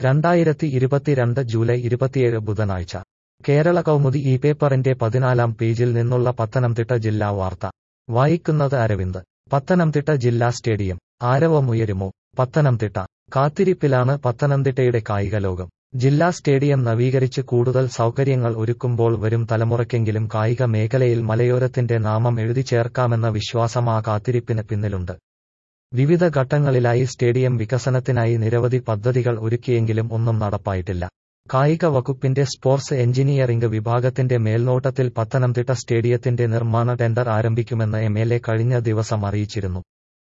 2022 July 27 ബുധനാഴ്ച കേരള കൗമുദി ഈ പേപ്പറിന്റെ 14-ാം പേജിൽ നിന്നുള്ള പത്തനംതിട്ട ജില്ലാ വാർത്ത വായിക്കുന്നത് അരവിന്ദ്. പത്തനംതിട്ട ജില്ലാ സ്റ്റേഡിയം ആരവമുയരുമോ? പത്തനംതിട്ട കാത്തിരിപ്പിലാണ് പത്തനംതിട്ടയുടെ കായിക ലോകം. ജില്ലാ സ്റ്റേഡിയം നവീകരിച്ച് കൂടുതൽ സൗകര്യങ്ങൾ ഒരുക്കുമ്പോൾ വരും തലമുറയ്ക്കെങ്കിലും കായിക മേഖലയിൽ മലയോരത്തിന്റെ നാമം എഴുതിച്ചേർക്കാമെന്ന വിശ്വാസം ആ കാത്തിരിപ്പിന് പിന്നിലുണ്ട്. വിവിധ ഘട്ടങ്ങളിലായി സ്റ്റേഡിയം വികസനത്തിനായി നിരവധി പദ്ധതികൾ ഒരുക്കിയെങ്കിലും ഒന്നും നടപ്പായിട്ടില്ല. കായിക വകുപ്പിന്റെ സ്പോർട്സ് എഞ്ചിനീയറിംഗ് വിഭാഗത്തിന്റെ മേൽനോട്ടത്തിൽ പത്തനംതിട്ട സ്റ്റേഡിയത്തിന്റെ നിർമ്മാണ ടെൻഡർ ആരംഭിക്കുമെന്ന് MLA കഴിഞ്ഞ ദിവസം അറിയിച്ചിരുന്നു.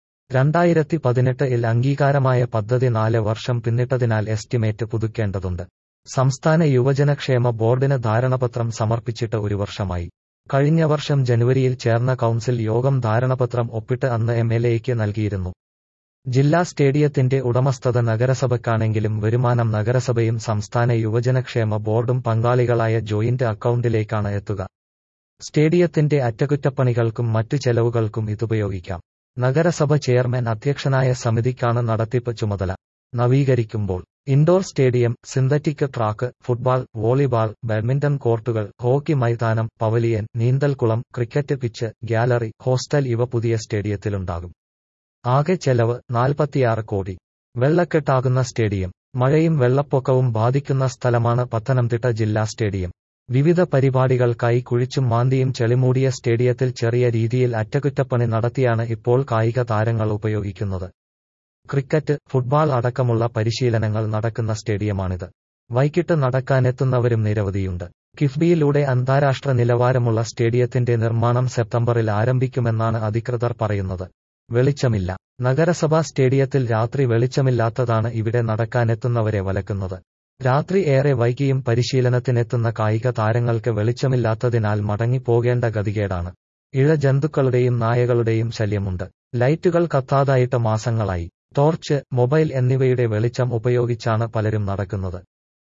2018-ൽ അംഗീകാരമായ പദ്ധതി 4 വർഷം പിന്നിട്ടതിനാൽ എസ്റ്റിമേറ്റ് പുതുക്കേണ്ടതുണ്ട്. സംസ്ഥാന യുവജനക്ഷേമ ബോർഡിന് ധാരണപത്രം സമർപ്പിച്ചിട്ട് 1 വർഷമായി. കഴിഞ്ഞ വർഷം ജനുവരിയിൽ ചേർന്ന കൗൺസിൽ യോഗം ധാരണപത്രം ഒപ്പിട്ട് അന്ന് MLAയ്ക്ക് നൽകിയിരുന്നു. ജില്ലാ സ്റ്റേഡിയത്തിന്റെ ഉടമസ്ഥത നഗരസഭയ്ക്കാണെങ്കിലും വരുമാനം നഗരസഭയും സംസ്ഥാന യുവജനക്ഷേമ ബോർഡും പങ്കാളികളായ ജോയിന്റ് അക്കൗണ്ടിലേക്കാണ് എത്തുക. സ്റ്റേഡിയത്തിന്റെ അറ്റകുറ്റപ്പണികൾക്കും മറ്റു ചെലവുകൾക്കും ഇതുപയോഗിക്കാം. നഗരസഭ ചെയർമാൻ അധ്യക്ഷനായ സമിതിക്കാണ് നടത്തിപ്പ് ചുമതല. നവീകരിക്കുമ്പോൾ indoor stadium, synthetic track, football, volleyball, badminton കോർട്ടുകൾ, ഹോക്കി മൈതാനം, പവലിയൻ, നീന്തൽക്കുളം, ക്രിക്കറ്റ് പിച്ച്, ഗ്യാലറി, ഹോസ്റ്റൽ ഇവ പുതിയ സ്റ്റേഡിയത്തിലുണ്ടാകും. ആകെ ചെലവ് 46 കോടി. വെള്ളക്കെട്ടാകുന്ന സ്റ്റേഡിയം. മഴയും വെള്ളപ്പൊക്കവും ബാധിക്കുന്ന സ്ഥലമാണ് പത്തനംതിട്ട ജില്ലാ സ്റ്റേഡിയം. വിവിധ പരിപാടികൾക്കായി കുഴിച്ചും മാന്തിയും ചെളിമൂടിയ സ്റ്റേഡിയത്തിൽ ചെറിയ രീതിയിൽ അറ്റകുറ്റപ്പണി നടത്തിയാണ് ഇപ്പോൾ കായിക താരങ്ങൾ ഉപയോഗിക്കുന്നത്. ക്രിക്കറ്റ്, ഫുട്ബോൾ അടക്കമുള്ള പരിശീലനങ്ങൾ നടക്കുന്ന സ്റ്റേഡിയമാണിത്. വൈകിട്ട് നടക്കാനെത്തുന്നവരും നിരവധിയുണ്ട്. കിഫ്ബിയിലൂടെ അന്താരാഷ്ട്ര നിലവാരമുള്ള സ്റ്റേഡിയത്തിന്റെ നിർമ്മാണം സെപ്റ്റംബറിൽ ആരംഭിക്കുമെന്നാണ് അധികൃതർ പറയുന്നത്. വെളിച്ചമില്ല. നഗരസഭാ സ്റ്റേഡിയത്തിൽ രാത്രി വെളിച്ചമില്ലാത്തതാണ് ഇവിടെ നടക്കാനെത്തുന്നവരെ വലക്കുന്നത്. രാത്രി ഏറെ വൈകിയും പരിശീലനത്തിനെത്തുന്ന കായിക താരങ്ങൾക്ക് വെളിച്ചമില്ലാത്തതിനാൽ മടങ്ങിപ്പോകേണ്ട ഗതികേടാണ്. ഇഴജന്തുക്കളുടെയും നായകളുടെയും ശല്യമുണ്ട്. ലൈറ്റുകൾ കത്താതായിട്ട് മാസങ്ങളായി. ടോർച്ച്, മൊബൈൽ എന്നിവയുടെ വെളിച്ചം ഉപയോഗിച്ചാണ് പലരും നടക്കുന്നത്.